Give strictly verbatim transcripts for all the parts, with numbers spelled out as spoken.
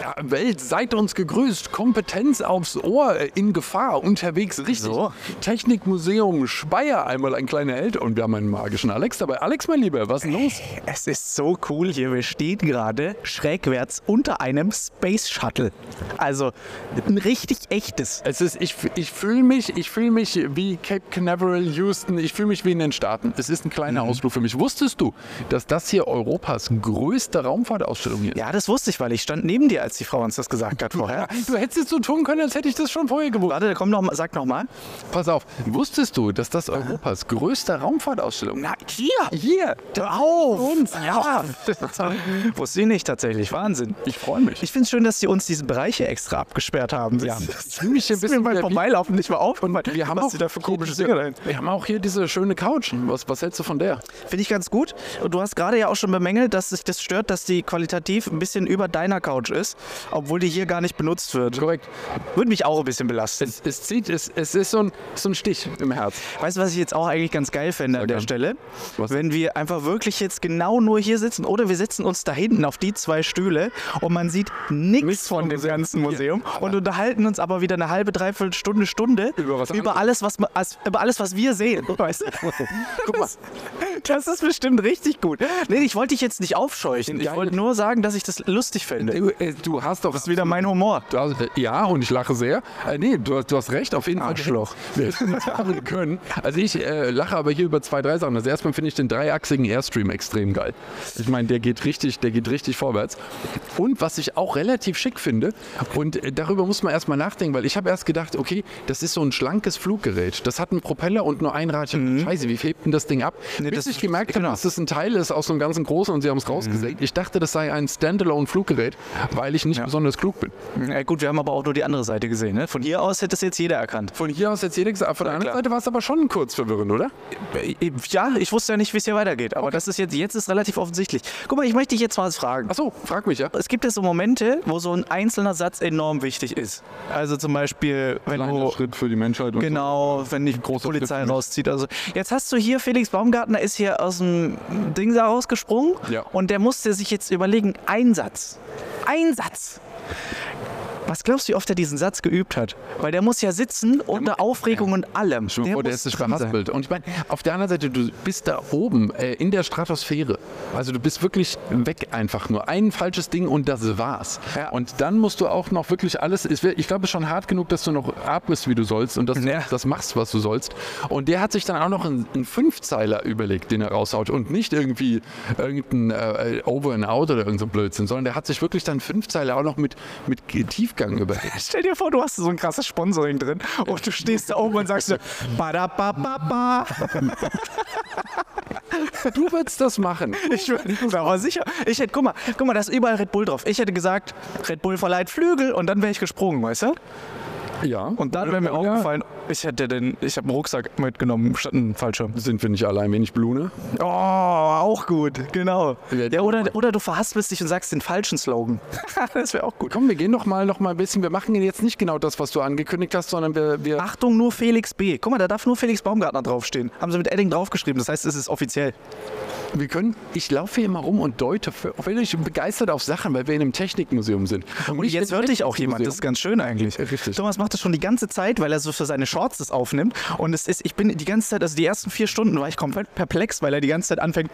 Ja, Welt, seid uns gegrüßt. Kompetenz aufs Ohr, in Gefahr, unterwegs, richtig. So. Technikmuseum Speyer, einmal ein kleiner Held. Und wir haben einen magischen Alex dabei. Alex, mein Lieber, was ist denn los? Es ist so cool hier. Wir stehen gerade schrägwärts unter einem Space Shuttle. Also ein richtig echtes. Es ist, ich, ich fühle mich, ich fühle mich wie Cape Canaveral, Houston. Ich fühle mich wie in den Staaten. Es ist ein kleiner mhm. Ausflug für mich. Wusstest du, dass das hier Europas größte Raumfahrtausstellung hier ist? Ja, das wusste ich, weil ich stand neben dir, als die Frau uns das gesagt hat vorher. Du hättest es so tun können, als hätte ich das schon vorher gewusst. Warte, komm noch mal, sag noch mal. Pass auf, wusstest du, dass das Europas größte Raumfahrtausstellung ist? Na, hier! Hier! Auf! Uns. Ja! Wusste ich nicht tatsächlich. Wahnsinn. Ich freue mich. Ich finde es schön, dass sie uns diesen Bereich hier extra abgesperrt haben. Ja. Ich fühle mich hier ein bisschen beim Vorbeilaufen nicht mal auf. Und wir haben was auch sie da für komische diese, Dinge dahin. Wir haben auch hier diese schöne Couch. Was, was hältst du von der? Finde ich ganz gut. Und du hast gerade ja auch schon bemängelt, dass sich das stört, dass die qualitativ ein bisschen über deiner Couch ist, obwohl die hier gar nicht benutzt wird. Korrekt. Würde mich auch ein bisschen belasten. Es, es zieht, es, es ist so ein, so ein Stich im Herz. Weißt du, was ich jetzt auch eigentlich ganz geil fände an der gern. Stelle? Was? Wenn wir einfach wirklich jetzt genau nur hier sitzen oder wir setzen uns da hinten auf die zwei Stühle und man sieht nichts Nichts von vom dem Museum. ganzen Museum Ja. und unterhalten uns aber wieder eine halbe, dreiviertel Stunde, Stunde Über was über alles, was, ma- als, über alles, was wir sehen. Weißt du? Guck mal. Das ist bestimmt richtig gut. Nee, ich wollte dich jetzt nicht aufscheuchen. Ich Ja, wollte nur sagen, dass ich das lustig finde. Du, äh, du hast doch... Das ist wieder mein Humor. Du hast, äh, ja, und ich lache sehr. Äh, nee, du, hast- du hast recht, auf jeden Arschloch. Fall. Wir hätten das machen können. Also ich äh, lache aber hier über zwei, drei Sachen. Also erstmal finde ich den dreiachsigen Airstream extrem geil. Ich meine, der geht richtig, der geht richtig vorwärts. Und was ich auch relativ schick finde, und äh, darüber muss man erstmal nachdenken, weil ich habe erst gedacht, okay, das ist so ein schlankes Fluggerät. Das hat einen Propeller und nur ein Rad. Scheiße, wie hebt denn das Ding ab? Nee, Bis das ich ist- gemerkt habe, genau. dass das ein Teil ist aus so einem ganzen großen und sie haben es rausgesägt. Ich dachte, das sei ein Standalone-Fluggerät, weil ich nicht Ja. besonders klug bin. Ja, gut, wir haben aber auch nur die andere Seite gesehen. Ne? Von hier aus hätte es jetzt jeder erkannt. Von hier aus jetzt jeder gesagt, von der anderen klar. Seite war es aber schon kurz verwirrend, oder? Ja, ich wusste ja nicht, wie es hier weitergeht. Aber das ist jetzt, jetzt ist relativ offensichtlich. Guck mal, ich möchte dich jetzt mal was fragen. Achso, frag mich ja. Es gibt ja so Momente, wo so ein einzelner Satz enorm wichtig ist. Also zum Beispiel, wenn Kleiner du... Schritt für die Menschheit. Und Genau, wenn die Großer Polizei Schritt für mich. rauszieht. Also jetzt hast du hier, Felix Baumgartner ist hier aus dem Ding da rausgesprungen Ja. und der musste sich jetzt überlegen, ein Satz. Ein Satz. Was glaubst du, wie oft er diesen Satz geübt hat? Weil der muss ja sitzen unter Aufregung und allem. so. Der, oh, der muss ist sich drin sein. verhaspelt. Und ich meine, auf der anderen Seite, du bist da oben äh, in der Stratosphäre. Also du bist wirklich weg einfach nur. Ein falsches Ding und das war's. Ja. Und dann musst du auch noch wirklich alles, es wär- ich glaube, es ist schon hart genug, dass du noch atmest, wie du sollst und dass du Ja. das machst, was du sollst. Und der hat sich dann auch noch einen, einen Fünfzeiler überlegt, den er raushaut und nicht irgendwie irgendein äh, Over and Out oder irgendein so Blödsinn, sondern der hat sich wirklich dann Fünfzeiler auch noch mit, mit Tiefgang überlegt. Stell dir vor, du hast so ein krasses Sponsoring drin und du stehst da oben und sagst so, ba-da-ba-ba-ba. Du würdest das machen. Ich bin aber sicher. Ich hätte, guck mal, guck mal, da ist überall Red Bull drauf. Ich hätte gesagt, Red Bull verleiht Flügel und dann wäre ich gesprungen, weißt du? Ja. Und dann wäre mir Ja. aufgefallen, ich hätte den, ich habe einen Rucksack mitgenommen statt einen Fallschirm. Sind wir nicht alle ein wenig Blune? Oh, auch gut, genau. Ja, Ja, oder, oder du verhaspelst dich und sagst den falschen Slogan. Das wäre auch gut. Komm, wir gehen doch mal noch mal ein bisschen. Wir machen jetzt nicht genau das, was du angekündigt hast, sondern wir. wir Achtung, nur Felix B. Guck mal, da darf nur Felix Baumgartner draufstehen. Haben sie mit Edding draufgeschrieben, das heißt, es ist offiziell. Wir können, ich laufe hier immer rum und deute für- völlig begeistert auf Sachen, weil wir in einem Technikmuseum sind. Und jetzt hört dich auch jemand, das ist ganz schön eigentlich. Richtig. Thomas macht das schon die ganze Zeit, weil er so für seine Shorts das aufnimmt. Und es ist, ich bin die ganze Zeit, also die ersten vier Stunden war ich komplett perplex, weil er die ganze Zeit anfängt.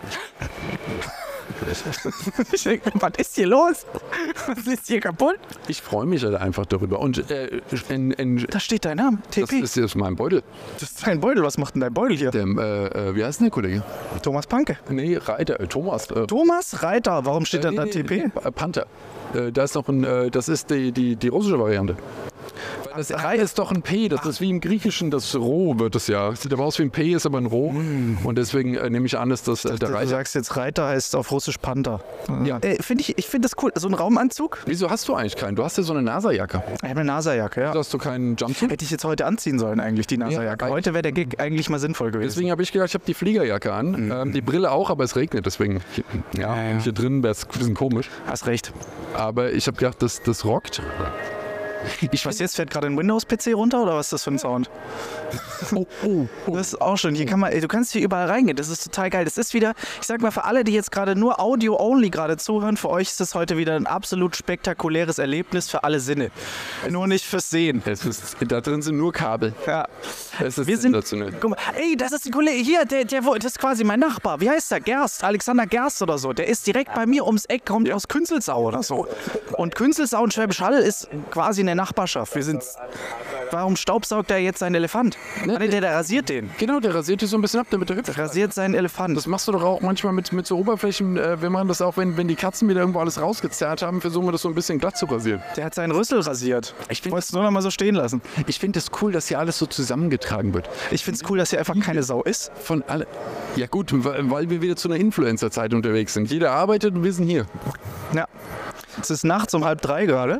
Ich denke, was ist hier los? Was ist hier kaputt? Ich freue mich halt einfach darüber. Und äh, in, in, Da steht dein Name, T das P. ist jetzt mein Beutel. Das ist dein Beutel. Was macht denn dein Beutel hier? Der, äh, äh, wie heißt denn der Kollege? Thomas Panke. Nee, Reiter, äh, Thomas. Äh, Thomas Reiter. Warum steht da nee, da nee, T P? nee, äh, Panther. Äh, da ist noch ein, äh, das ist die, die, die russische Variante. Weil das R ist doch ein P, das ist wie im Griechischen, das Roh wird es ja. Sieht aber aus wie ein P, ist aber ein Roh. Und deswegen äh, nehme ich an, dass das äh, der Du Reiter. sagst jetzt Reiter heißt auf Russisch Panther. Ja. Äh, find ich ich finde das cool. So ein Raumanzug. Wieso hast du eigentlich keinen? Du hast ja so eine NASA-Jacke. Ich habe eine NASA-Jacke, ja. Hast du keinen Jumpsuit? Hätte ich jetzt heute anziehen sollen eigentlich, die NASA-Jacke. Ja, Heute wäre der Gig eigentlich mal sinnvoll gewesen. Deswegen habe ich gedacht, ich habe die Fliegerjacke an. Ähm, die Brille auch, aber es regnet, deswegen. Ja, Ja, ja. hier drin wäre es ein bisschen komisch. Hast recht. Aber ich habe gedacht, das, das rockt. Ich weiß, jetzt fährt gerade ein Windows-P C runter oder was ist das für ein Sound? Oh, oh, oh. Das ist auch schön. Hier kann man, du kannst hier überall reingehen. Das ist total geil. Das ist wieder, ich sag mal, für alle, die jetzt gerade nur Audio-only gerade zuhören, für euch ist das heute wieder ein absolut spektakuläres Erlebnis für alle Sinne. Nur nicht fürs Sehen. Es ist, da drin sind nur Kabel. Ja. Es ist Wir sind, sensationell. guck mal, ey, das ist ein Kollege hier, der, der, das ist quasi mein Nachbar. Wie heißt der? Gerst, Alexander Gerst oder so. Der ist direkt bei mir ums Eck, kommt aus Künzelsau oder so. Und Künzelsau und Schwäbisch Hall ist quasi eine Nachbarschaft. Wir sind, warum staubsaugt er jetzt seinen Elefant? Ne, Nee, der, der rasiert den. Genau, der rasiert dich so ein bisschen ab, damit er hübsch bleibt. Rasiert seinen Elefant. Das machst du doch auch manchmal mit, mit so Oberflächen. Äh, wir machen das auch, wenn, wenn die Katzen wieder irgendwo alles rausgezerrt haben, versuchen wir das so ein bisschen glatt zu rasieren. Der hat seinen Rüssel rasiert. Ich wollte es nur noch mal so stehen lassen. Ich finde es cool, dass hier alles so zusammengetragen wird. Ich finde es cool, dass hier einfach keine Sau ist. Von alle. Ja gut, weil weil wir wieder zu einer Influencer-Zeit unterwegs sind. Jeder arbeitet und wir sind hier. Ja. Es ist nachts um halb drei gerade.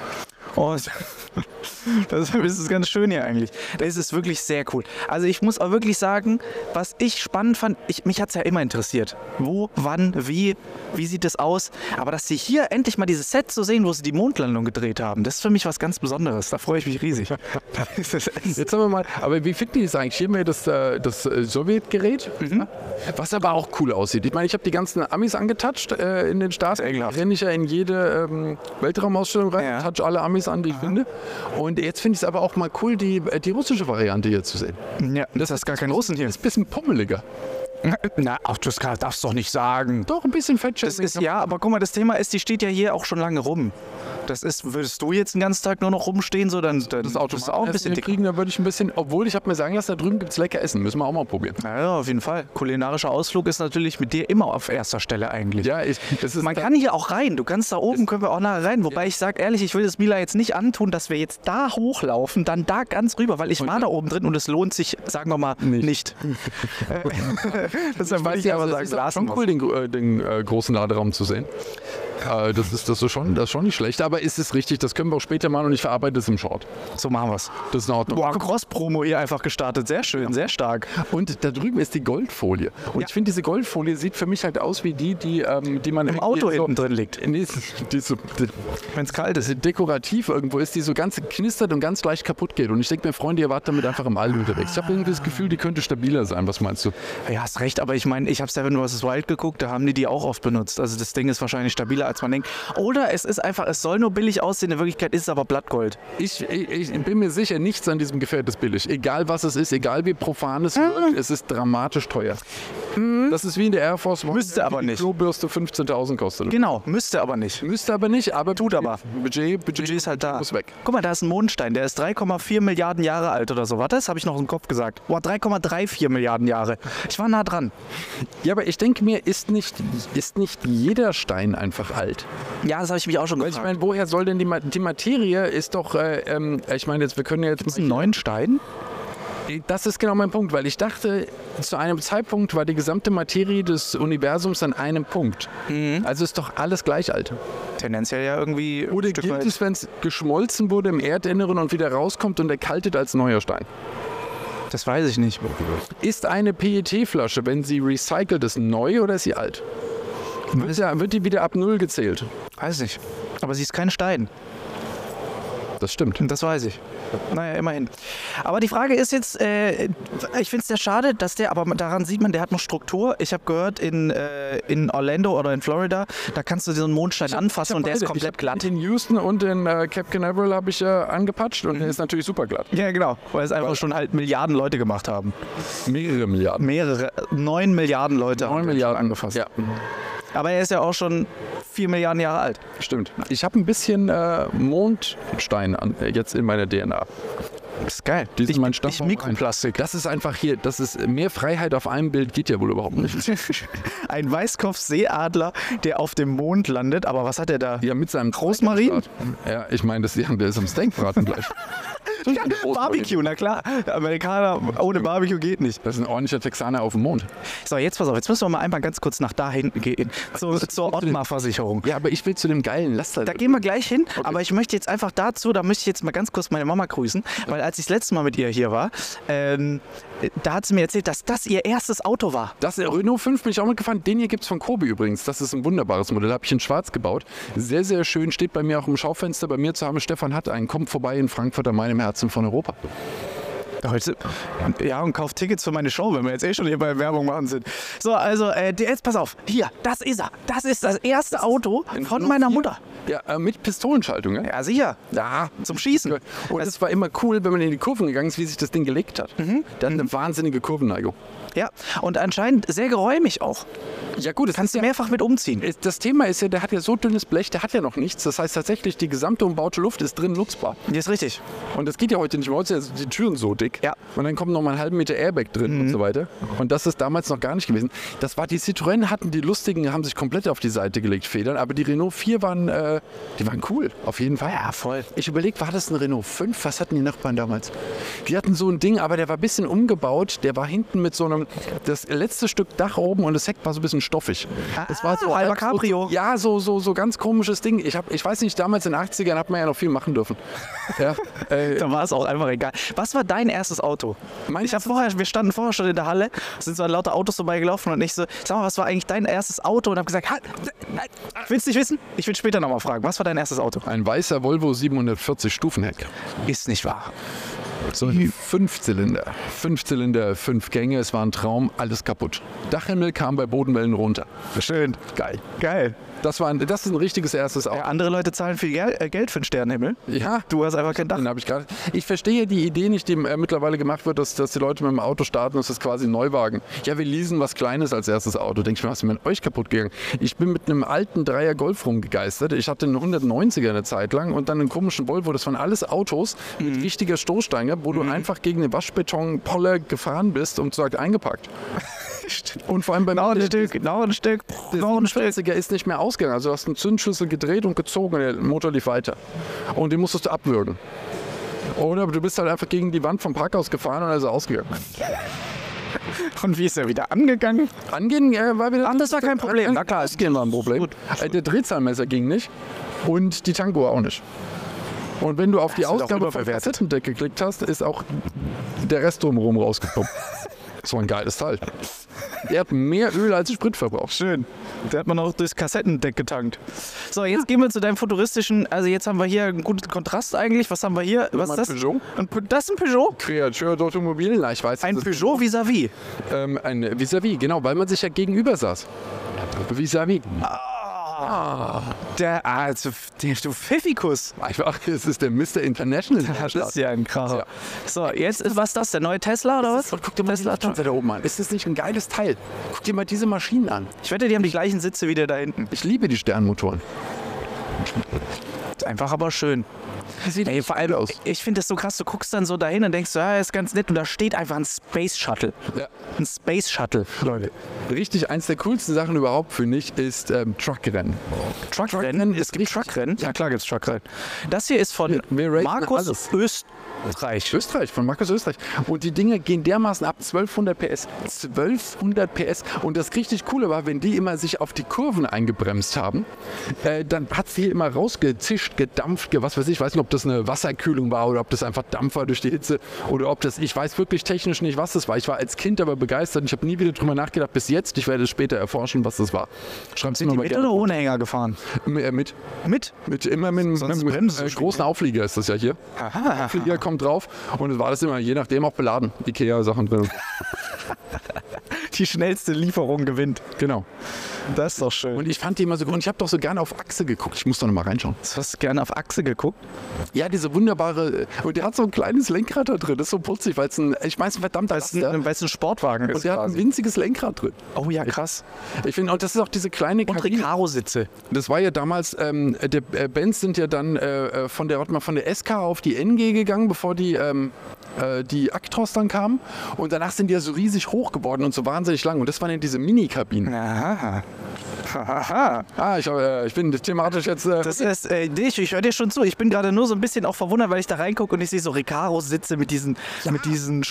Und das ist ganz schön hier eigentlich. Das ist wirklich sehr cool. Also ich muss auch wirklich sagen, was ich spannend fand, ich, mich hat es ja immer interessiert. Wo, wann, wie, wie sieht es aus? Aber dass sie hier endlich mal dieses Set so sehen, wo sie die Mondlandung gedreht haben, das ist für mich was ganz Besonderes. Da freue ich mich riesig. Jetzt haben wir mal, aber wie finden die das eigentlich? Hier haben wir das, äh, das äh, Sowjetgerät, mhm. was aber auch cool aussieht. Ich meine, ich habe die ganzen Amis angetatscht äh, in den Staaten. Renne ich ja in jede ähm, Weltraumausstellung rein, Ja. touch alle Amis an, die ich finde. Und jetzt finde ich es aber auch mal cool, die, die russische Variante hier zu sehen. Ja, das ist gar kein Russen hier. Das ist ein bisschen pummeliger. Na, ach, das darfst du doch nicht sagen. Doch, ein bisschen Das Fettshaming. ist, ja, aber guck mal, das Thema ist, die steht ja hier auch schon lange rum. Das ist, würdest du jetzt den ganzen Tag nur noch rumstehen, so dann, dann Das Auto bist du auch ein bisschen dick. kriegen, da würde ich ein bisschen, obwohl ich habe mir sagen lassen, da drüben gibt es lecker Essen, müssen wir auch mal probieren. Ja, ja, auf jeden Fall. Kulinarischer Ausflug ist natürlich mit dir immer auf erster Stelle eigentlich. Ja, ich, das ist Man kann hier auch rein. Du kannst da oben, können wir auch nachher rein. Wobei ich sage ehrlich, ich will das Mila jetzt nicht antun, dass wir jetzt da hochlaufen, dann da ganz rüber, weil ich war da oben drin und es lohnt sich, sagen wir mal, nicht. nicht. Deshalb würde ich aber also, sagen, es ist auch lassen schon wir's. cool, den, äh, den äh, großen Laderaum zu sehen. Äh, das, ist, das, ist schon, das ist schon nicht schlecht, aber ist es richtig, das können wir auch später machen und ich verarbeite es im Short. So machen wir es. Das ist in Ordnung. Boah, Cross-Promo hier einfach gestartet. Sehr schön, sehr stark. Und da drüben ist die Goldfolie. Und Ja. ich finde, diese Goldfolie sieht für mich halt aus wie die, die, ähm, die man Im Auto so, hinten drin liegt, Nee, die so, die, wenn es kalt ist. die dekorativ irgendwo ist, die so ganz knistert und ganz leicht kaputt geht. Und ich denke mir, Freunde, ihr wart damit einfach im All unterwegs. Ich habe irgendwie das Gefühl, die könnte stabiler sein. Was meinst du? Ja, hast recht, aber ich meine, ich habe Seven versus. Wild geguckt, da haben die die auch oft benutzt. Also das Ding ist wahrscheinlich stabiler, als man denkt. Oder es ist einfach, es soll nur billig aussehen, in Wirklichkeit ist es aber Blattgold. Ich, ich, ich bin mir sicher, nichts an diesem Gefährt ist billig. Egal was es ist, egal wie profan es wirkt, es ist dramatisch teuer. Das ist wie in der Air Force One. Müsste aber die nicht. Klobürste fünfzehntausend kostet. Genau, müsste aber nicht. Müsste aber nicht, aber Tut aber. Budget, Budget, Budget ist halt da. muss weg. Guck mal, da ist ein Mondstein, der ist drei Komma vier Milliarden Jahre alt oder so. Warte, das habe ich noch im Kopf gesagt. Boah, drei Komma vierunddreißig Milliarden Jahre. Ich war nah dran. Ja, aber ich denke mir, ist nicht, ist nicht jeder Stein einfach alt? Ja, das habe ich mich auch schon Weil ich gefragt. meine, woher soll denn die, Ma die Materie ist doch, äh, ähm, ich meine, jetzt, wir können ja jetzt Ist ein neuen Stein? Das ist genau mein Punkt, weil ich dachte, zu einem Zeitpunkt war die gesamte Materie des Universums an einem Punkt. Also ist doch alles gleich alt. Tendenziell ja irgendwie. Oder ein Stück gilt weit- es, wenn es geschmolzen wurde im Erdinneren und wieder rauskommt und erkaltet als neuer Stein? Das weiß ich nicht. Ist eine P E T-Flasche, wenn sie recycelt ist, neu oder ist sie alt? Wird, ja, wird die wieder ab Null gezählt? Weiß nicht. Aber sie ist kein Stein. Das stimmt. Das weiß ich. Naja, immerhin. Aber die Frage ist jetzt, äh, ich finde es sehr schade, dass der, aber daran sieht man, der hat noch Struktur. Ich habe gehört, in, äh, in Orlando oder in Florida, da kannst du so einen Mondstein anfassen und der ist Beide. komplett ich glatt. In Houston und in äh, Cape Canaveral habe ich äh, angepatscht und der ist natürlich super glatt. Ja, genau. Weil es einfach schon halt Milliarden Leute gemacht haben. Mehrere Milliarden. Mehrere, neun Milliarden Leute haben Neun den Milliarden angefasst. Ja, Aber er ist ja auch schon vier Milliarden Jahre alt. stimmt. Ich habe ein bisschen äh, Mondstein an, äh, jetzt in meiner D N A. Das ist geil. Die sind ich, mein ich Stammbaum. Mikroplastik. Das ist einfach hier, das ist mehr Freiheit auf einem Bild geht ja wohl überhaupt nicht. Ein Weißkopfseeadler, der auf dem Mond landet. Aber was hat er da? Ja, mit seinem Rosmarin? Ja, ich meine, das, der ist am Steakbraten gleich. Barbecue, na klar. Amerikaner ohne Barbecue geht nicht. Das ist ein ordentlicher Texaner auf dem Mond. So, jetzt pass auf, jetzt müssen wir mal einmal ganz kurz nach da hinten gehen. Zur, zur Ottmar-Versicherung. Ja, aber ich will zu dem geilen Laster. Da gehen wir gleich hin, okay. Aber ich möchte jetzt einfach dazu, da möchte ich jetzt mal ganz kurz meine Mama grüßen, weil als ich das letzte Mal mit ihr hier war, ähm, da hat sie mir erzählt, dass das ihr erstes Auto war. Das Renault fünf bin ich auch mitgefahren. Den hier gibt es von Kobi übrigens. Das ist ein wunderbares Modell. Habe ich in schwarz gebaut. Sehr, sehr schön. Steht bei mir auch im Schaufenster. Bei mir zu Hause. Stefan hat einen. Kommt vorbei in Frankfurt an meinem Herzen von Europa. Heute, ja, und kauft Tickets für meine Show, wenn wir jetzt eh schon hier bei Werbung machen sind. So, also, äh, jetzt pass auf. Hier, das ist er. Das ist das erste das Auto von meiner Mutter. Ja, äh, mit Pistolenschaltung, ja? Ja, sicher. Ja, zum Schießen. Und es war immer cool, wenn man in die Kurven gegangen ist, wie sich das Ding gelegt hat. Mhm. Dann eine wahnsinnige Kurvenneigung. Ja, und anscheinend sehr geräumig auch. Ja gut, das kannst du ja mehrfach mit umziehen. Das Thema ist ja, der hat ja so dünnes Blech, der hat ja noch nichts. Das heißt tatsächlich, die gesamte umbaute Luft ist drin nutzbar. Ja, ist richtig. Und das geht ja heute nicht mehr. Heute sind die Türen so dick. Ja. Und dann kommt noch mal einen halben Meter Airbag drin mhm. und so weiter. Und das ist damals noch gar nicht gewesen. Das war, die Citroën hatten die lustigen, haben sich komplett auf die Seite gelegt, Federn. Aber die Renault vier waren, äh, die waren cool, auf jeden Fall. Ja, voll. Ich überlege, war das ein Renault fünf? Was hatten die Nachbarn damals? Die hatten so ein Ding, aber der war ein bisschen umgebaut. Der war hinten mit so einem, das letzte Stück Dach oben und das Heck war so ein bisschen stoffig. Ah, das war so halber Cabrio. So, ja, so, so, so ganz komisches Ding. Ich, hab, ich weiß nicht, damals in den achtzigern hat man ja noch viel machen dürfen. Ja, äh, da war es auch einfach egal. Was war dein erstes Auto? Ich hab vorher, wir standen vorher schon in der Halle, sind so lauter Autos vorbeigelaufen und ich so, sag mal, was war eigentlich dein erstes Auto? Und hab gesagt, halt, willst du nicht wissen? Ich will später nochmal fragen. Was war dein erstes Auto? Ein weißer Volvo siebenhundertvierzig Stufenheck. Ist nicht wahr. So ein Fünfzylinder. Fünfzylinder, fünf Gänge, es war ein Traum, alles kaputt. Dachhimmel kam bei Bodenwellen runter. Schön. Geil. Geil. Das, war ein, das ist ein richtiges erstes Auto. Ja, andere Leute zahlen viel Gel äh, Geld für den Sternenhimmel. Ja. Du hast einfach kein Dach. Den hab ich, grad, ich verstehe die Idee nicht, die äh, mittlerweile gemacht wird, dass, dass die Leute mit dem Auto starten, das ist quasi ein Neuwagen. Ja, wir leasen was Kleines als erstes Auto. Denke ich mir, was ist mit euch kaputt gegangen? Ich bin mit einem alten Dreier Golf rumgegeistert. Ich hatte einen hundertneunziger eine Zeit lang und dann einen komischen Volvo. Das waren alles Autos mhm. mit richtiger Stoßstange, wo mhm. du einfach gegen den Waschbeton-Poller gefahren bist und sagt eingepackt. Und vor allem beim noch ein Stück, noch ein Stück, noch ein vierziger ist nicht mehr ausgegangen. Also du hast einen Zündschlüssel gedreht und gezogen und der Motor lief weiter. Und den musstest du abwürgen. Oder du bist halt einfach gegen die Wand vom Parkhaus gefahren und er ist ausgegangen. Und wie ist er wieder angegangen? Angehen äh, war wieder... Ach, das war kein Problem. Na klar, ausgehen war ein Problem. Äh, der Drehzahlmesser ging nicht und die Tankuhr auch nicht. Und wenn du auf die Ausgabe von Kassettendeck geklickt hast, ist auch der Rest drumherum rausgekommen. So ein geiles Teil. Der hat mehr Öl als Sprit verbraucht. Schön. Der hat man auch durchs Kassettendeck getankt. So, jetzt gehen wir zu deinem futuristischen. Also jetzt haben wir hier einen guten Kontrast eigentlich. Was haben wir hier? Was ist das? Peugeot. Ein, das ist ein Peugeot? Kreateur d'Automobile. Na, ich weiß. Ein Peugeot vis-à-vis. Ähm, ein vis-à-vis, genau, weil man sich ja gegenüber saß. Vis-à-vis. Ah, der, also, der, du Pfiffikus. Einfach, es ist der Mister International. Das ist ja ein Kracher. Ja. So, jetzt ist was das, der neue Tesla oder was? Und guck dir mal Tesla da oben an. Ist das nicht ein geiles Teil? Guck dir mal diese Maschinen an. Ich wette, die haben die gleichen Sitze wie der da hinten. Ich liebe die Sternmotoren. Einfach aber schön. Sieht Ey, vor allem, aus. Ich finde das so krass, du guckst dann so dahin und denkst, ja, ist ganz nett und da steht einfach ein Space Shuttle. Ja. Ein Space Shuttle, Leute. Richtig, eins der coolsten Sachen überhaupt, finde ich, ist ähm, Truckrennen. Truckrennen? Es gibt Truckrennen? Ja, klar gibt es Truckrennen. Das hier ist von ja, Markus Österreich. Österreich, von Markus Österreich. Und die Dinge gehen dermaßen ab, zwölfhundert P S. zwölfhundert P S. Und das richtig Coole war, wenn die immer sich auf die Kurven eingebremst haben, äh, dann hat sie immer rausgezischt, gedampft, was weiß ich, ich weiß nicht, ob das eine Wasserkühlung war oder ob das einfach Dampf war durch die Hitze oder ob das, ich weiß wirklich technisch nicht, was das war. Ich war als Kind aber begeistert und ich habe nie wieder drüber nachgedacht bis jetzt. Ich werde es später erforschen, was das war. Schreibt Sie mal mit oder ohne Hänger gefahren? Mit. Mit? Mit? mit immer mit einem äh, großen Auflieger ist das ja hier. Aha. Auflieger kommt drauf und es war das immer, je nachdem auch beladen. Ikea-Sachen drin. Die schnellste Lieferung gewinnt. Genau. Das ist doch schön. Und ich fand die immer so gut. Und ich habe doch so gerne auf Achse geguckt. Ich muss doch noch mal reinschauen. Du hast gerne auf Achse geguckt? Ja, diese wunderbare. Und der hat so ein kleines Lenkrad da drin. Das ist so putzig, weil es ein, ich meine, ein verdammter Laster. Weil es ein Sportwagen ist. Und der quasi. hat ein winziges Lenkrad drin. Oh ja, krass. Ich finde, und das ist auch diese kleine Und Recaro-Sitze. Das war ja damals, ähm, der äh, Benz sind ja dann äh, von der, warte mal, von der S K auf die N G gegangen, bevor die, ähm, äh, die Actros dann kamen. Und danach sind die ja so riesig hoch geworden und so wahnsinnig lang. Und das waren ja diese Mini-Kabinen. Aha. Haha. Ah, ich, äh, ich bin thematisch jetzt... Äh, Das ist, äh, nee, ich, ich höre dir schon zu. Ich bin gerade nur so ein bisschen auch verwundert, weil ich da reingucke und ich sehe so Recaros sitze mit diesen, mit diesen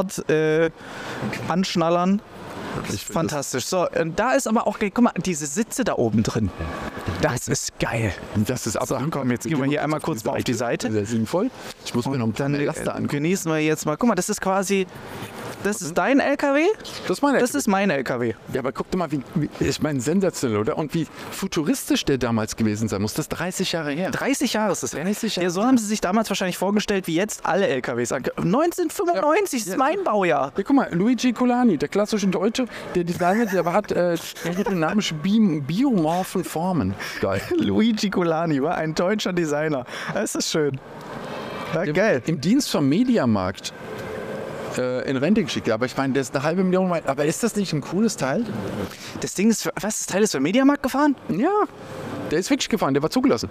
Sport-Anschnallern. Ich find Fantastisch. So, und da ist aber auch, guck mal, diese Sitze da oben drin. Das ist geil. Das ist absolut. Komm, jetzt gehen wir hier einmal kurz mal auf die Seite. Sehr sinnvoll. Ich muss mir noch ein Dann paar äh, Laster angucken. genießen wir jetzt mal. Guck mal, das ist quasi, das ist dein L K W, Das ist meine das ist mein L K W. Ja, aber guck doch mal, wie, wie ich meine, sensationell, oder? Und wie futuristisch der damals gewesen sein muss. Das ist dreißig Jahre her. dreißig Jahre ist das. dreißig Jahre. Ja, so haben sie sich damals wahrscheinlich vorgestellt, wie jetzt alle L K Ws. neunzehnhundertfünfundneunzig Ja. ist mein Baujahr. Ja, guck mal, Luigi Colani, der klassische Deutsche, der Designer, der hat äh, aerodynamische bi biomorphen Formen. Geil. Luigi Colani war ein deutscher Designer. Das ist schön. Ja, geil. Im Dienst vom Mediamarkt äh, in Rente geschickt. Aber ich meine, der ist eine halbe Million weit. Aber ist das nicht ein cooles Teil? Das Ding ist, für, was, das Teil ist für Mediamarkt gefahren? Ja, der ist wirklich gefahren, der war zugelassen.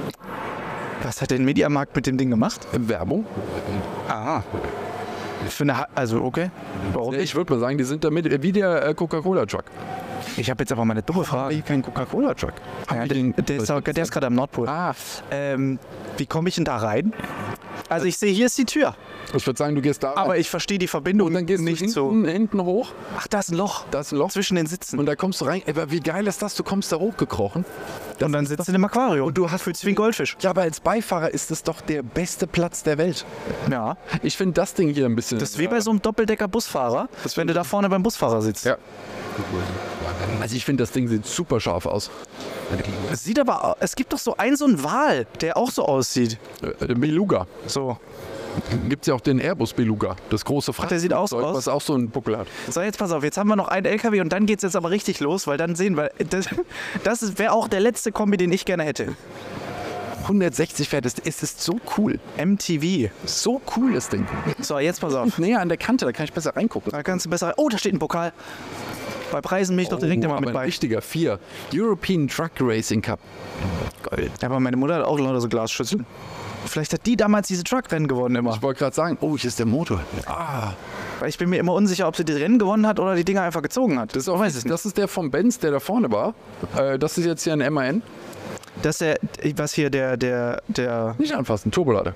Was hat der Mediamarkt mit dem Ding gemacht? Werbung. Aha. Für eine, Ha- also okay. Warum nicht? Ich würde mal sagen, die sind damit wie der äh, Coca-Cola-Truck. Ich habe jetzt aber mal eine dumme Frage. Kein Coca-Cola-Truck. Ja, der, der, ist, auch- der ist gerade am Nordpol. Ah, Ähm, wie komme ich denn da rein? Also ich sehe, hier ist die Tür. ich würde sagen, du gehst da rein. Aber ich verstehe die Verbindung und dann gehst nicht du so. hinten, hinten hoch, Ach, da ist ein Loch. da ist ein Loch Zwischen den Sitzen. und da kommst du rein. Aber wie geil ist das? Du kommst da hochgekrochen. Und dann sitzt du in dem Aquarium. Und du hast fühlst dich wie ein Goldfisch. Ja, aber als Beifahrer ist es doch der beste Platz der Welt. Ja. Ich finde das Ding hier ein bisschen... Das ist wie bei so einem Doppeldecker-Busfahrer, wenn du da vorne beim Busfahrer sitzt. Ja. Also ich finde, das Ding sieht super scharf aus. Es sieht aber, au- es gibt doch so einen, so einen Wal, der auch so aussieht. Äh, der Beluga. So. Gibt es ja auch den Airbus Beluga, das große Fracht. der sieht auch so aus? Was auch so einen Buckel hat. So, jetzt pass auf, jetzt haben wir noch einen L K W und dann geht es jetzt aber richtig los, weil dann sehen wir, das, das wäre auch der letzte Kombi, den ich gerne hätte. hundertsechzig Pferd, das ist, ist so cool. M T V. So cool, das Ding. So, jetzt pass auf. Näher an der Kante, da kann ich besser reingucken. Da kannst du besser. Oh, da steht ein Pokal. Bei Preisen bin ich doch direkt immer Oh, mit aber ein bei. richtiger vier. European Truck Racing Cup. Geil. Ja, aber meine Mutter hat auch lauter so Glasschüsseln. Vielleicht hat die damals diese Truckrennen gewonnen immer. Ich wollte gerade sagen, oh, hier ist der Motor. Ah, Weil ich bin mir immer unsicher, ob sie die Rennen gewonnen hat oder die Dinger einfach gezogen hat. das ist, auch, weiß es nicht. das ist der vom Benz, der da vorne war. Äh, das ist jetzt hier ein M A N. Das ist der, was hier der, der, der. Nicht anfassen, Turbolader.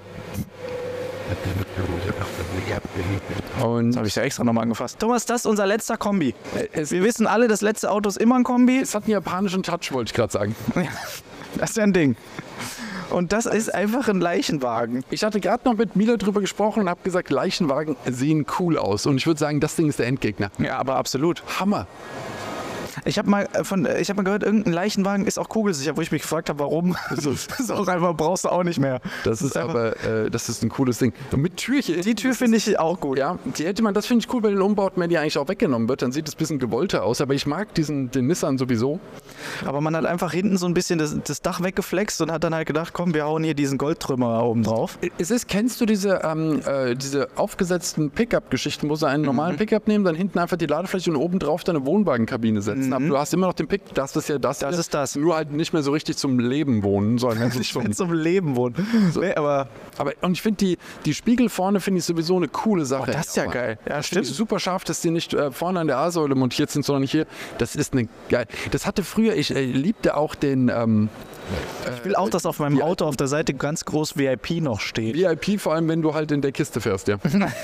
Und Das habe ich ja extra nochmal angefasst. Thomas, das ist unser letzter Kombi. es, Wir wissen alle, das letzte Auto ist immer ein Kombi. es hat einen japanischen Touch, wollte ich gerade sagen. Das ist ja ein Ding. Und das ist einfach ein Leichenwagen. Ich hatte gerade noch mit Mila drüber gesprochen und habe gesagt, Leichenwagen sehen cool aus. Und ich würde sagen, das Ding ist der Endgegner. Ja, aber absolut. Hammer. Ich habe mal äh, von, ich habe mal gehört, irgendein Leichenwagen ist auch kugelsicher, wo ich mich gefragt habe, warum. Das ist auch einfach, brauchst du auch nicht mehr. Das ist einfach- aber, äh, das ist ein cooles Ding. Und mit Türchen. Die Tür finde ich auch gut. Ja, die hätte man, das finde ich cool bei den Umbauten, wenn die eigentlich auch weggenommen wird, dann sieht es ein bisschen gewollter aus. Aber ich mag diesen, den Nissan sowieso. Aber man hat einfach hinten so ein bisschen das, das Dach weggeflext und hat dann halt gedacht, komm, wir hauen hier diesen Goldtrümmer oben drauf. Es ist, kennst du diese, ähm, äh, diese aufgesetzten Pickup-Geschichten, wo sie einen normalen Mhm. Pickup nehmen, dann hinten einfach die Ladefläche und oben drauf deine Wohnwagenkabine setzen. Aber du hast immer noch den Pick, das ist ja das. Mhm. Das hier. ist das. Nur halt nicht mehr so richtig zum Leben wohnen, sondern Ich will zum Leben wohnen. Nee, aber Aber und ich finde die, die Spiegel vorne finde ich sowieso eine coole Sache. Oh, das ist ja Aber geil. Ja, das finde stimmt. ich super scharf, dass die nicht äh, vorne an der A-Säule montiert sind, sondern hier. Das ist eine geil. Das hatte früher, ich äh, liebte auch den ähm, ich will auch, dass auf meinem Auto auf der Seite ganz groß V I P noch steht. V I P, vor allem wenn du halt in der Kiste fährst, ja.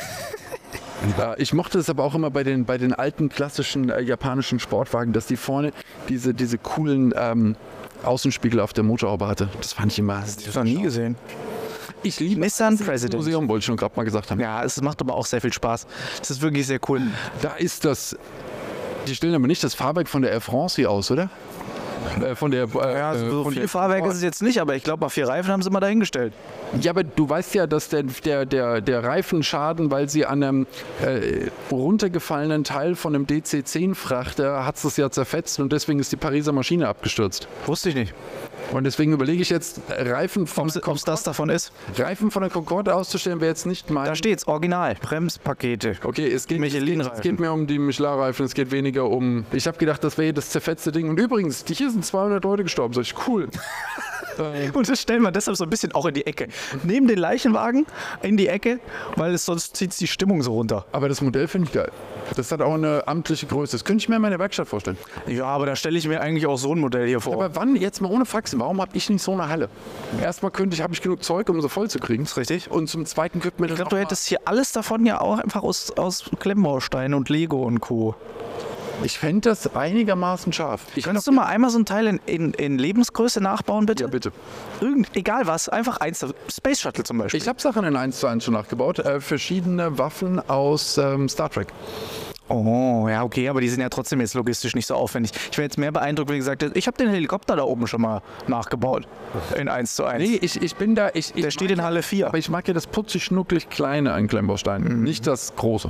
Ja, ich mochte es aber auch immer bei den, bei den alten klassischen äh, japanischen Sportwagen, dass die vorne diese, diese coolen ähm, Außenspiegel auf der Motorhaube hatte. Das fand ich immer. Ich habe noch nie gesehen. Ich liebe Nissan das President. Museum, wollte ich schon gerade mal gesagt haben. Ja, es macht aber auch sehr viel Spaß. Es ist wirklich sehr cool. Da ist das. Die stellen aber nicht das Fahrwerk von der Air France hier aus, oder? Äh, von der. Äh, Ja, so äh, von viel der- Fahrwerk ist es jetzt nicht, aber ich glaube, mal vier Reifen haben sie mal dahingestellt. Ja, aber du weißt ja, dass der, der, der, der Reifenschaden, weil sie an einem äh, runtergefallenen Teil von einem D C zehn Frachter hat es ja zerfetzt und deswegen ist die Pariser Maschine abgestürzt. Wusste ich nicht. Und deswegen überlege ich jetzt, Reifen von, Ob es das davon ist? Reifen von der Concorde auszustellen, wäre jetzt nicht mein... Da steht's, Original, Bremspakete. Okay, es geht, es, geht, Michelin-Reifen. es geht mehr um die Michelin-Reifen, es geht weniger um... Ich habe gedacht, das wäre das zerfetzte Ding. Und übrigens, die hier sind zweihundert Leute gestorben. Sag ich, cool. Und das stellen wir deshalb so ein bisschen auch in die Ecke. Neben den Leichenwagen in die Ecke, weil es sonst zieht die Stimmung so runter. Aber das Modell finde ich geil. Das hat auch eine amtliche Größe. Das könnte ich mir in meiner Werkstatt vorstellen. Ja, aber da stelle ich mir eigentlich auch so ein Modell hier vor. Aber wann, jetzt mal ohne Faxen, warum habe ich nicht so eine Halle? Erstmal könnte ich, habe ich genug Zeug, um so voll zu kriegen. Ist richtig. Und zum zweiten könnte mir Ich glaube, du hättest hier alles davon ja auch einfach aus, aus Klemmbausteinen und Lego und Co. Ich fände das einigermaßen scharf. Ich Kannst du mal einmal so ein Teil in, in, in Lebensgröße nachbauen, bitte? Ja, bitte. Irgend, egal was, einfach eins. Space Shuttle zum Beispiel. Ich habe Sachen in eins zu eins schon nachgebaut. Äh, verschiedene Waffen aus ähm, Star Trek. Oh, ja, okay, aber die sind ja trotzdem jetzt logistisch nicht so aufwendig. Ich wäre jetzt mehr beeindruckt, wenn ich gesagt hätte, ich habe den Helikopter da oben schon mal nachgebaut. In eins zu eins. Nee, ich, ich bin da. Ich, ich Der steht in Halle vier. Aber ich mag ja das putzig schnucklig Kleine an Klemmbausteinen, nicht das Große.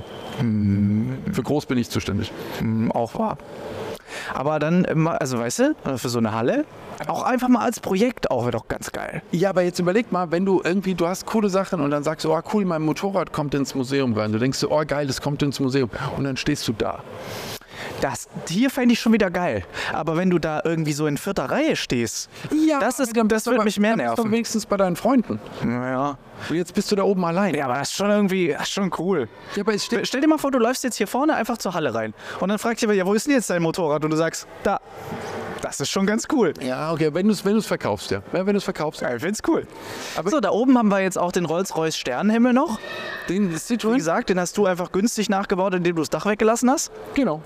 Für groß bin ich zuständig. Mm, auch wahr. Aber dann, immer- also weißt du, für so eine Halle, auch einfach mal als Projekt auch, wäre doch ganz geil. Ja, aber jetzt überleg mal, wenn du irgendwie, du hast coole Sachen und dann sagst du, oh cool, mein Motorrad kommt ins Museum rein. Du denkst so, oh geil, das kommt ins Museum. Und dann stehst du da. Das hier fände ich schon wieder geil. Aber wenn du da irgendwie so in vierter Reihe stehst, Ja, das, ist, das würde mich mehr nerven. wenigstens bei deinen Freunden. Naja. Und jetzt bist du da oben allein. Ja, aber das ist schon irgendwie, das ist schon cool. Ja, aber es steht, Stell dir mal vor, du läufst jetzt hier vorne einfach zur Halle rein. Und dann fragt jemand, ja, wo ist denn jetzt dein Motorrad? Und du sagst, da. Das ist schon ganz cool. ja, okay, wenn du es wenn du's verkaufst, ja. Ja, wenn du es verkaufst. Ja, ich find's cool. Aber so, da oben haben wir jetzt auch den Rolls-Royce Sternenhimmel noch. Den Wie Citroën? gesagt, den hast du einfach günstig nachgebaut, indem du das Dach weggelassen hast. Genau.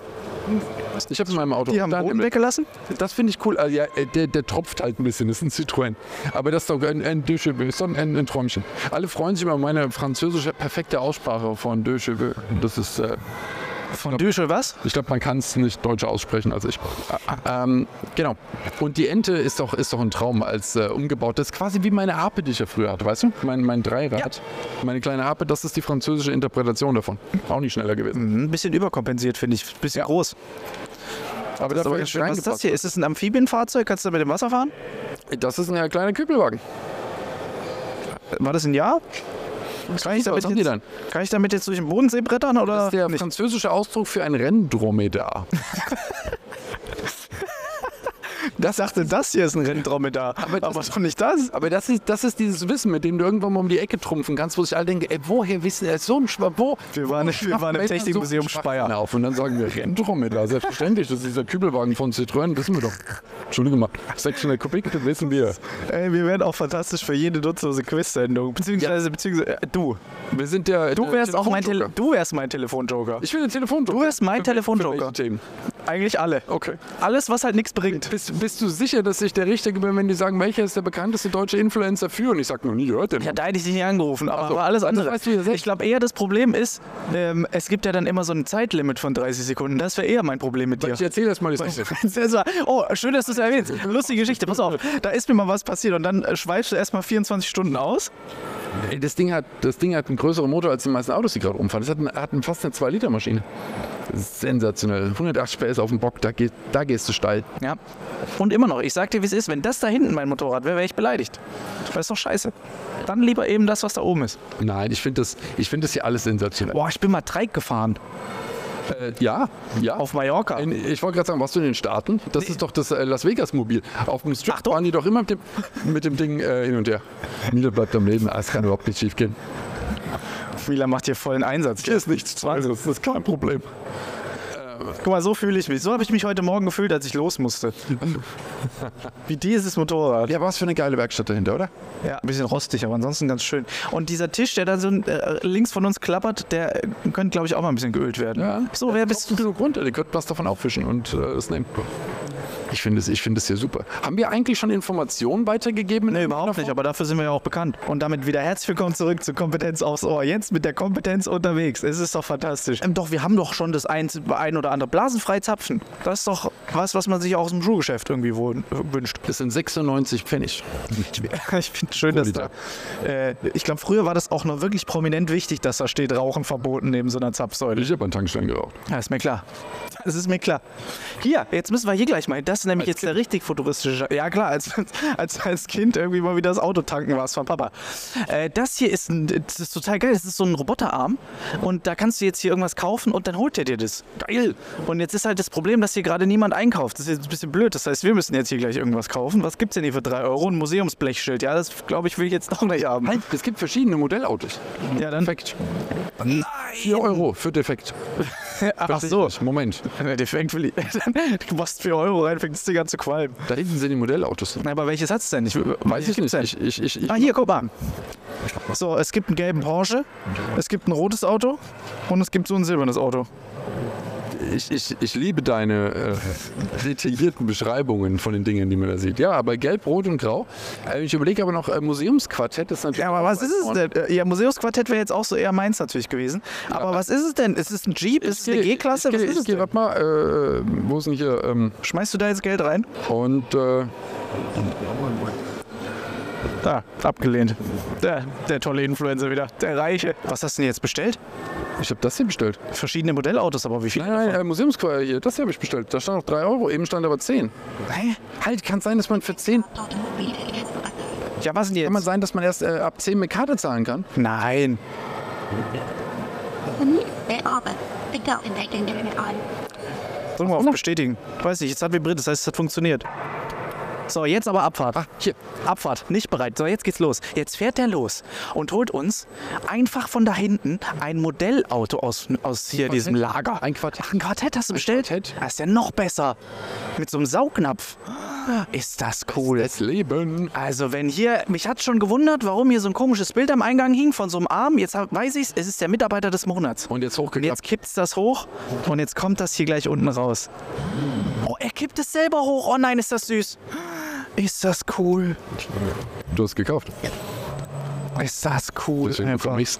Ich habe in meinem Auto. Die haben den Boden Sternenhimmel. weggelassen. Das finde ich cool. Also, ja, äh, der, der tropft halt ein bisschen, das ist ein Citroën. Aber das ist doch ein, ein Deux Cheveux, ist doch ein, ein Träumchen. Alle freuen sich über meine französische perfekte Aussprache von Deux Cheveux. Das ist, äh, Von Düschel was? ich glaube, man kann es nicht deutscher aussprechen als ich. Ähm, genau. Und die Ente ist doch, ist doch ein Traum als äh, umgebaut. Das ist quasi wie meine Ape, die ich ja früher hatte, weißt du? Mein, mein Dreirad, meine kleine Ape, das ist die französische Interpretation davon. Auch nicht schneller gewesen. Ein bisschen überkompensiert, finde ich. Ein bisschen groß. Aber Das ist aber ganz schön. Was ist das hier? Ist das ein Amphibienfahrzeug? Kannst du da mit dem Wasser fahren? Das ist ein kleiner Kübelwagen. War das ein Jahr? Kann ich, Was damit haben die jetzt, dann? kann ich damit jetzt durch den Bodensee brettern? Oder Das ist der nicht? französische Ausdruck für ein Renndromedar. Das sagte, das hier ist ein Renndromedar. Aber, das- aber doch nicht das. Aber das ist, das ist dieses Wissen, mit dem du irgendwann mal um die Ecke trumpfen kannst, wo sich alle denken, ey, woher wissen, er ist so ein Schwab, wo? Wir waren, wir waren im Technikmuseum Speyer. Auf. Und dann sagen wir Renndromedar, selbstverständlich, das ist dieser Kübelwagen von Citroën, wissen wir doch. Entschuldigung mal, sechshundert Kubik, das wissen wir. Ey, wir wären auch fantastisch für jede nutzlose Quiz-Sendung. Beziehungsweise, beziehungsweise äh, du. Wir sind der Du der wärst auch mein, Tele Telefonjoker. du wärst mein Telefonjoker. Ich will den Telefonjoker. Du wärst mein Für- Telefonjoker. für welche Themen? Eigentlich alle. Okay. Alles, was halt nichts bringt. Bist, bist du sicher, dass ich der Richtige bin, wenn die sagen, welcher ist der bekannteste deutsche Influencer für? Und ich sag noch nie gehört den. Ja, da hätte ich dich nicht angerufen, aber, Ach so. aber alles Das andere. weißt du ja selbst. Ich glaube eher, das Problem ist, ähm, es gibt ja dann immer so ein Zeitlimit von dreißig Sekunden. Das wäre eher mein Problem mit dir. Ich erzähle das mal. Das Also, oh, schön, dass du es erwähnst. Lustige Geschichte, pass auf. Da ist mir mal was passiert und dann äh, schweifst du erstmal vierundzwanzig Stunden aus. Ey, das, Ding hat, das Ding hat einen größeren Motor als die meisten Autos, die gerade rumfahren. Das hat, einen, hat einen fast eine zwei Liter Maschine. Das ist sensationell. hundertachtzig P S auf dem Bock, da, geht, da gehst du steil. Ja. Und immer noch, ich sag dir, wie es ist, wenn das da hinten mein Motorrad wäre, wäre ich beleidigt. Das ist doch scheiße. Dann lieber eben das, was da oben ist. Nein, ich finde das, ich find das hier alles sensationell. Boah, ich bin mal Treik gefahren. Äh, ja, ja. Auf Mallorca. In, ich wollte gerade sagen, warst du in den Staaten? Das ist doch das äh, Las Vegas-Mobil. Auf dem Strip Ach doch. fahren die doch immer mit dem, mit dem Ding äh, hin und her. Mila bleibt am Leben, es kann überhaupt nicht schief gehen. Mila macht hier vollen Einsatz. Hier ist nichts zu tun, das ist kein Problem. Guck mal, so fühle ich mich. So habe ich mich heute Morgen gefühlt, als ich los musste. Wie dieses Motorrad. Ja, was für eine geile Werkstatt dahinter, oder? Ja, ein bisschen rostig, aber ansonsten ganz schön. Und dieser Tisch, der da so äh, links von uns klappert, der äh, könnte, glaube ich, auch mal ein bisschen geölt werden. Ja. So, wer bist du? genug runter, die könnten was davon auffischen und äh, das nehmen. Ich finde es ich find es hier super. Haben wir eigentlich schon Informationen weitergegeben? Nee, überhaupt nicht, aber dafür sind wir ja auch bekannt. Und damit wieder herzlich willkommen zurück zu Kompetenz aufs Ohr. Jetzt mit der Kompetenz unterwegs. Es ist doch fantastisch. Ähm, doch, wir haben doch schon das ein, ein oder andere blasenfrei zapfen. Das ist doch was, was man sich auch aus dem Schuhgeschäft irgendwie wohn, äh, wünscht. Das sind sechsundneunzig Pfennig. Ich finde schön, dass da. Äh, ich glaube, früher war das auch noch wirklich prominent wichtig, dass da steht, Rauchen verboten neben so einer Zapfsäule. Ich habe an Tankstellen geraucht. Ja, ist mir klar. Das ist mir klar. Hier, jetzt müssen wir hier gleich mal. Das Das ist nämlich Als jetzt der richtig futuristische. Ja klar, als, als, als Kind irgendwie mal wieder das Auto tanken warst von Papa. Äh, das hier ist, ein, das ist total geil. Das ist so ein Roboterarm und da kannst du jetzt hier irgendwas kaufen und dann holt er dir das. Geil. Und jetzt ist halt das Problem, dass hier gerade niemand einkauft. Das ist jetzt ein bisschen blöd. Das heißt, wir müssen jetzt hier gleich irgendwas kaufen. Was gibt's denn hier für drei Euro? Ein Museumsblechschild. Ja, das glaube ich will ich jetzt noch nicht haben. Halt, es gibt verschiedene Modellautos. Ja, dann. Defekt. vier Euro für Defekt. Ach so. Moment. Der Defekt will ich. Du machst vier Euro rein, fängt das Ding an zu qualmen. Da hinten sind die Modellautos. Na, aber welches hat's denn? Ich Weiß ich nicht. Ich, ich, ich, ich, Ah, hier, guck mal. So, es gibt einen gelben Porsche, es gibt ein rotes Auto und es gibt so ein silbernes Auto. ich, ich, ich liebe deine äh, detaillierten Beschreibungen von den Dingen, die man da sieht. Ja, aber gelb, rot und grau. Äh, ich überlege aber noch, äh, Museumsquartett ist natürlich... Ja, aber was ist es denn? Äh, Ja, Museumsquartett wäre jetzt auch so eher meins natürlich gewesen. Aber was ist es denn? Ist es ein Jeep? Ist es eine G-Klasse? Was Ich, ist ich, es geh, denn? warte mal, äh, wo ist denn hier... Ähm, Schmeißt du da jetzt Geld rein? und... Äh, Da, abgelehnt. Der, der tolle Influencer wieder. Der Reiche. Was hast du denn jetzt bestellt? ich habe das hier bestellt. Verschiedene Modellautos, aber wie viel? Nein, nein, äh, Museumsquartett hier, das hier habe ich bestellt. Da stand noch drei Euro, eben stand aber zehn. Hä? Halt, kann sein, dass man für zehn... Ja, was denn Kann man jetzt? sein, dass man erst äh, ab zehn mit Karte zahlen kann? Nein. Drück mal auf Bestätigen. Weiß nicht, jetzt hat vibriert, das heißt, es hat funktioniert. So, jetzt aber Abfahrt. Ah, hier. Abfahrt, nicht bereit. So, jetzt geht's los. Jetzt fährt der los und holt uns einfach von da hinten ein Modellauto aus, aus hier diesem Lager. Ein Quartett. Ach, ein Quartett hast du bestellt? Quartett. Das ist ja noch besser. Mit so einem Saugnapf. Ist das cool. Das Leben. Also wenn hier, mich hat schon gewundert, warum hier so ein komisches Bild am Eingang hing von so einem Arm. Jetzt hab- weiß ich's, es ist der Mitarbeiter des Monats. Und jetzt Und hochgeklappt. jetzt kippt's das hoch und jetzt kommt das hier gleich unten raus. Oh, er kippt es selber hoch. Oh nein, ist das süß. Ist das cool. Du hast gekauft. Ist das cool. Deswegen Einfach. für mich.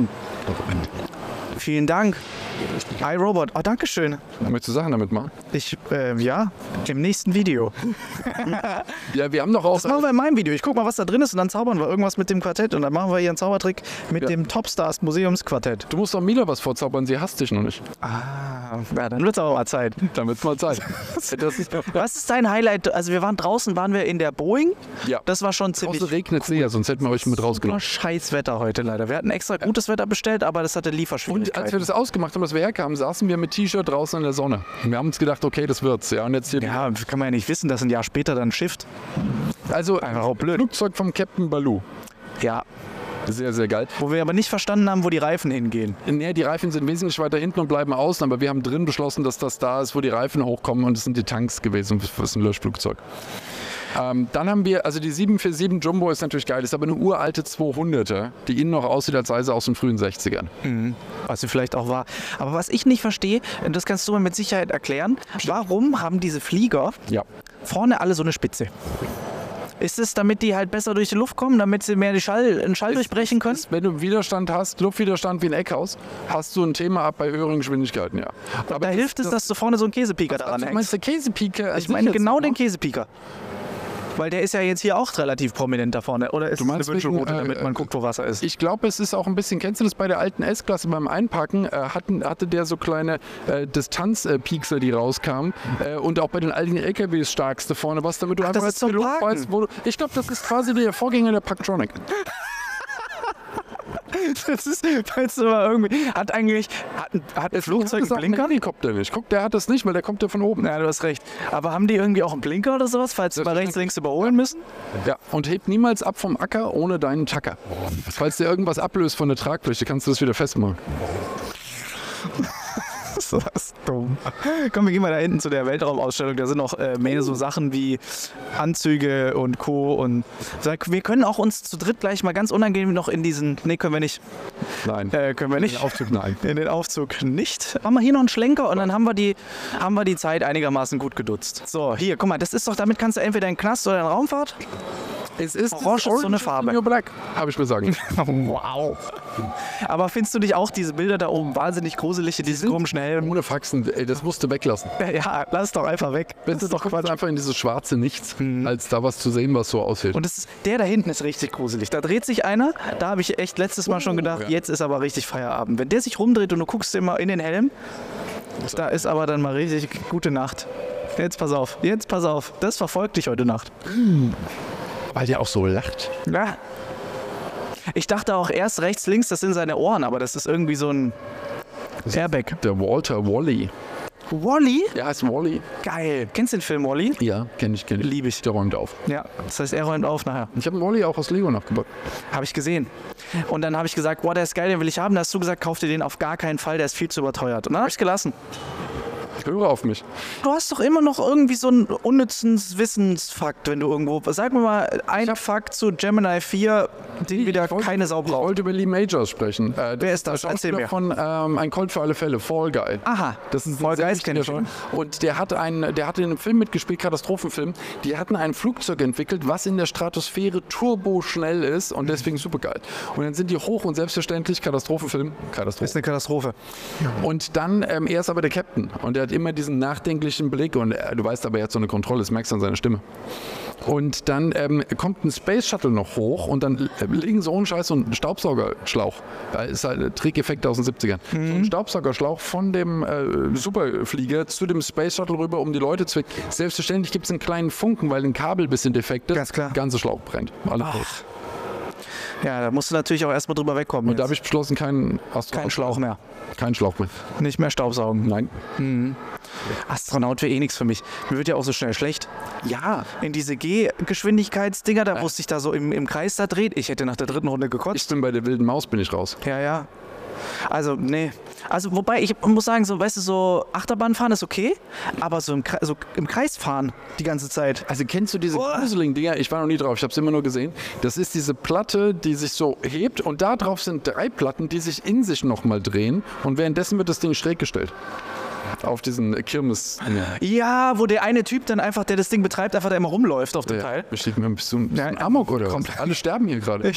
Vielen Dank. iRobot. Oh, danke schön. Möchtest du Sachen damit machen? Ich, äh, ja, im nächsten Video. Ja, wir haben doch auch... Das machen wir in meinem Video. Ich guck mal, was da drin ist und dann zaubern wir irgendwas mit dem Quartett. Und dann machen wir hier einen Zaubertrick mit Ja. dem Topstars Museumsquartett. Du musst doch Mila was vorzaubern, sie hasst dich noch nicht. Ah, ja, dann wird's aber mal Zeit. Dann wird's mal Zeit. Das ist, Was ist dein Highlight? Also wir waren draußen, waren wir in der Boeing. ja. Das war schon ziemlich Draußen regnet es sehr, sonst hätten wir euch mit nur rausgenommen. scheiß Wetter heute leider. Wir hatten extra gutes Wetter bestellt, aber das hatte Und als wir Lieferschwierigkeiten. das ausgemacht haben, dass wir herkamen, saßen wir mit T-Shirt draußen in der Sonne. Und wir haben uns gedacht, okay, das wird's. Ja, und jetzt hier Ja, kann man ja nicht wissen, dass ein Jahr später dann schifft. also Einfach auch blöd. Flugzeug vom Captain Baloo. Ja, Sehr, sehr geil. wo wir aber nicht verstanden haben, wo die Reifen hingehen. Nee, die Reifen sind wesentlich weiter hinten und bleiben außen, aber wir haben drin beschlossen, dass das da ist, wo die Reifen hochkommen und das sind die Tanks gewesen für ein Löschflugzeug. Ähm, dann haben wir, also die sieben vier sieben Jumbo ist natürlich geil, ist aber eine uralte zweihunderter, die innen noch aussieht, als sei sie aus den frühen sechzigern. Was sie vielleicht auch war. Aber was ich nicht verstehe, und das kannst du mir mit Sicherheit erklären, warum haben diese Flieger Ja. vorne alle so eine Spitze? Ist es, damit die halt besser durch die Luft kommen, damit sie mehr die Schall, den Schall durchbrechen können? Wenn du Widerstand hast, Luftwiderstand wie ein Eckhaus, hast du ein Thema ab bei höheren Geschwindigkeiten, ja. Aber Da hilft es, dass du vorne so einen Käsepieker daran Du hängst. meinst der Käsepieker? an Ich sich meine jetzt genau noch? den Käsepieker. Weil der ist ja jetzt hier auch relativ prominent da vorne. Oder ist Du meinst es eine Wünschelroute, wegen, äh, damit man guckt, wo Wasser ist? Ich glaube, es ist auch ein bisschen, kennst du das bei der alten S-Klasse beim Einpacken, äh, hatten, hatte der so kleine äh, Distanzpiekser, die rauskamen äh, und auch bei den alten L K Ws starkste vorne, was damit du Ach, einfach das ist zum die Luft Parken. weißt, wo du, ich glaube, das ist quasi der Vorgänger der Parktronic. Das ist, weißt du mal, irgendwie, hat eigentlich, hat, ein- hat ein Flugzeug einen Ein Blinker? Helikopter nicht. Guck, der hat das nicht, weil der kommt ja von oben. Ja, du hast recht. Aber haben die irgendwie auch einen Blinker oder sowas, falls sie mal rechts, links überholen müssen? Ja, und hebt niemals ab vom Acker ohne deinen Tacker. Falls dir irgendwas ablöst von der Tragfläche, kannst du das wieder festmachen. Das ist dumm. Komm, wir gehen mal da hinten zu der Weltraumausstellung. Da sind noch äh, mehr so Sachen wie Anzüge und Co. Und sag, wir können auch uns zu dritt gleich mal ganz unangenehm noch in diesen. Nee, können wir nicht. Nein. Äh, können wir nicht. Den Aufzug, nein. In den Aufzug nicht. Machen wir hier noch einen Schlenker und dann haben wir die, haben wir die Zeit einigermaßen gut gedutzt. So, hier, guck mal, das ist doch, damit kannst du entweder in den Knast oder in Raumfahrt. Es ist Orange ist so eine Farbe. New Black, habe ich mir sagen. Wow. Aber findest du nicht auch diese Bilder da oben wahnsinnig gruselig, diese komischen Helme? Ohne Faxen, ey, das musst du weglassen. Ja, lass doch einfach weg. Das ist doch Quatsch. Einfach in dieses schwarze Nichts, als da was zu sehen, was so aussieht. Und das ist, der da hinten ist richtig gruselig. Da dreht sich einer, da habe ich echt letztes Mal schon gedacht, ja. jetzt ist aber richtig Feierabend. Wenn der sich rumdreht und du guckst immer in den Helm, da ist aber dann mal richtig gute Nacht. Jetzt pass auf, jetzt pass auf. Das verfolgt dich heute Nacht. Weil der auch so lacht. Ja. Ich dachte auch erst rechts, links, das sind seine Ohren, aber das ist irgendwie so ein Airbag. Der Walter Wally. Wally? Der heißt Wally. Geil. Kennst du den Film Wally? Ja, kenne ich, kenne ich. Lieb ich. Der räumt auf. Ja, das heißt, er räumt auf nachher. Ich habe einen Wally auch aus Lego nachgebaut. Habe ich gesehen. Und dann habe ich gesagt, boah, der ist geil, den will ich haben. Da hast du gesagt, kauf dir den auf gar keinen Fall, der ist viel zu überteuert. Und dann habe ich es gelassen. Höre auf mich. Du hast doch immer noch irgendwie so einen unnützen Wissensfakt, wenn du irgendwo... Sag mir mal ein Fakt zu Gemini vier, den wieder wollte, keine Sau Ich braucht. wollte über Lee Majors sprechen. Äh, Wer ist das? Der Erzähl Schauspieler mir. von ähm, Ein Colt für alle Fälle, Fall Guy. Aha, Das ist ein Fall sehr Guys kenn wichtiger ich. Schauspieler. Und der hat, einen, der hat in einem Film mitgespielt, Katastrophenfilm. Die hatten ein Flugzeug entwickelt, was in der Stratosphäre turboschnell ist und deswegen super geil. Und dann sind die hoch und selbstverständlich Katastrophenfilm. Katastrophe. Ist eine Katastrophe. Und dann, ähm, er ist aber der Captain und er hat immer diesen nachdenklichen Blick und äh, du weißt aber, er hat so eine Kontrolle, das merkst du an seiner Stimme. Und dann ähm, kommt ein Space Shuttle noch hoch und dann äh, legen sie ohne Scheiß so einen Staubsaugerschlauch. Da ist halt ein Trickeffekt aus den siebzigern. Mhm. So ein Staubsaugerschlauch von dem äh, Superflieger zu dem Space Shuttle rüber, um die Leute zu wecken. Selbstverständlich gibt es einen kleinen Funken, weil ein Kabel ein bisschen defekt ist. Ganz klar. Der ganze Schlauch brennt. Alle tot. Ja, da musst du natürlich auch erstmal drüber wegkommen. Und da habe ich beschlossen, keinen Astronaut. Kein Schlauch mehr. Kein Schlauch mehr. Nicht mehr Staubsaugen. Nein. Astronaut wäre eh nichts für mich. Mir wird ja auch so schnell schlecht. Ja. In diese G-Geschwindigkeitsdinger, da wo es sich da so im, im Kreis da dreht. Ich hätte nach der dritten Runde gekotzt. Ich bin bei der wilden Maus, bin ich raus. Ja, ja. Also, nee. Also, wobei, ich muss sagen, so, weißt du, so Achterbahnfahren ist okay, aber so im, Kre so im Kreis fahren die ganze Zeit. Also kennst du diese Gruseling-Dinger? Ich war noch nie drauf, ich habe es immer nur gesehen. Das ist diese Platte, die sich so hebt und da drauf sind drei Platten, die sich in sich nochmal drehen und währenddessen wird das Ding schräg gestellt. Auf diesen Kirmes. Ja, wo der eine Typ dann einfach, der das Ding betreibt, einfach da immer rumläuft auf dem Teil. Besteht mir ein bisschen, bisschen ja, Amok oder was? Alle sterben hier gerade.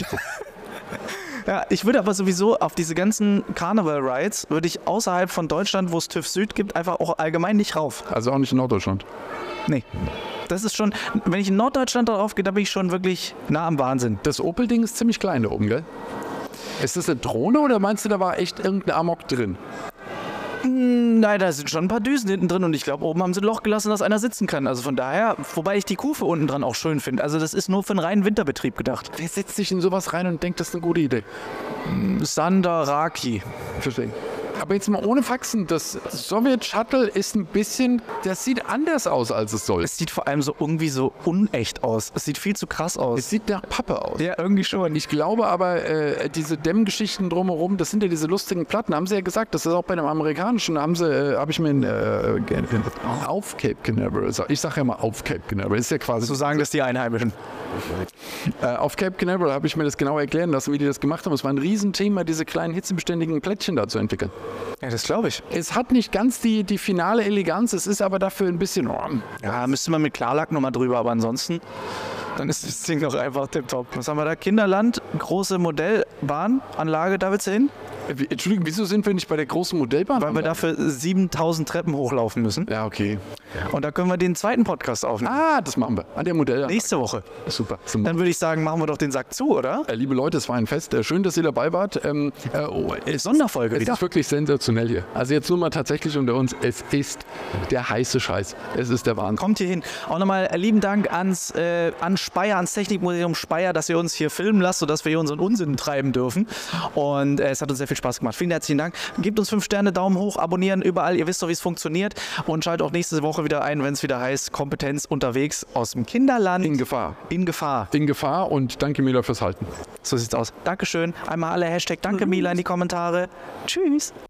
Ja, ich würde aber sowieso auf diese ganzen Carnival-Rides, würde ich außerhalb von Deutschland, wo es TÜV Süd gibt, einfach auch allgemein nicht rauf. Also auch nicht in Norddeutschland? Nee. Das ist schon, wenn ich in Norddeutschland darauf gehe, da bin ich schon wirklich nah am Wahnsinn. Das Opel-Ding ist ziemlich klein da oben, gell? Ist das eine Drohne oder meinst du, da war echt irgendein Amok drin? Nein, da sind schon ein paar Düsen hinten drin und ich glaube, oben haben sie ein Loch gelassen, dass einer sitzen kann. Also von daher, wobei ich die Kufe unten dran auch schön finde. Also das ist nur für einen reinen Winterbetrieb gedacht. Wer setzt sich in sowas rein und denkt, das ist eine gute Idee? Sander Raki. Verstehe. Aber jetzt mal ohne Faxen, das Sowjet Shuttle ist ein bisschen, das sieht anders aus, als es soll. Es sieht vor allem so irgendwie so unecht aus. Es sieht viel zu krass aus. Es sieht nach Pappe aus. Ja, irgendwie schon. Ich glaube aber, äh, diese Dämmgeschichten drumherum, das sind ja diese lustigen Platten, haben sie ja gesagt, das ist auch bei dem amerikanischen, da haben sie, äh, habe ich mir in, äh, auf Cape Canaveral, ich sage ja mal auf Cape Canaveral, ist ja quasi... So sagen das die Einheimischen. Äh, auf Cape Canaveral habe ich mir das genau erklären lassen, wie die das gemacht haben. Es war ein Riesenthema, diese kleinen hitzebeständigen Plättchen da zu entwickeln. Ja, das glaube ich. Es hat nicht ganz die, die finale Eleganz, es ist aber dafür ein bisschen... Oh, ja, müsste man mit Klarlack nochmal drüber, aber ansonsten, dann ist das Ding doch einfach tipptopp. Was haben wir da? Kinderland, große Modellbahnanlage, da willst du hin? Entschuldigung, wieso sind wir nicht bei der großen Modellbahn? Weil wir dafür siebentausend Treppen hochlaufen müssen. Ja, okay. Und da können wir den zweiten Podcast aufnehmen. Ah, das machen wir. An der Modellanlage. Nächste Woche. Super. Dann würde ich sagen, machen wir doch den Sack zu, oder? Äh, liebe Leute, es war ein Fest. Äh, schön, dass ihr dabei wart. Ähm, äh, oh, es, Sonderfolge es wieder. ist wirklich sensationell hier. Also jetzt nur mal tatsächlich unter uns. Es ist der heiße Scheiß. Es ist der Wahnsinn. Kommt hier hin. Auch nochmal lieben Dank ans, äh, an Speyer, ans Technikmuseum Speyer, dass ihr uns hier filmen lasst, sodass wir hier unseren Unsinn treiben dürfen. Und äh, es hat uns sehr viel Spaß gemacht. Vielen herzlichen Dank. Gebt uns fünf Sterne, Daumen hoch, abonnieren überall. Ihr wisst doch, wie es funktioniert. Und schaltet auch nächste Woche wieder ein, wenn es wieder heißt, Kompetenz unterwegs aus dem Kinderland. In Gefahr. In Gefahr. In Gefahr und danke Mila fürs Halten. So sieht's aus. Dankeschön. Einmal alle Hashtag Danke Mila in die Kommentare. Tschüss.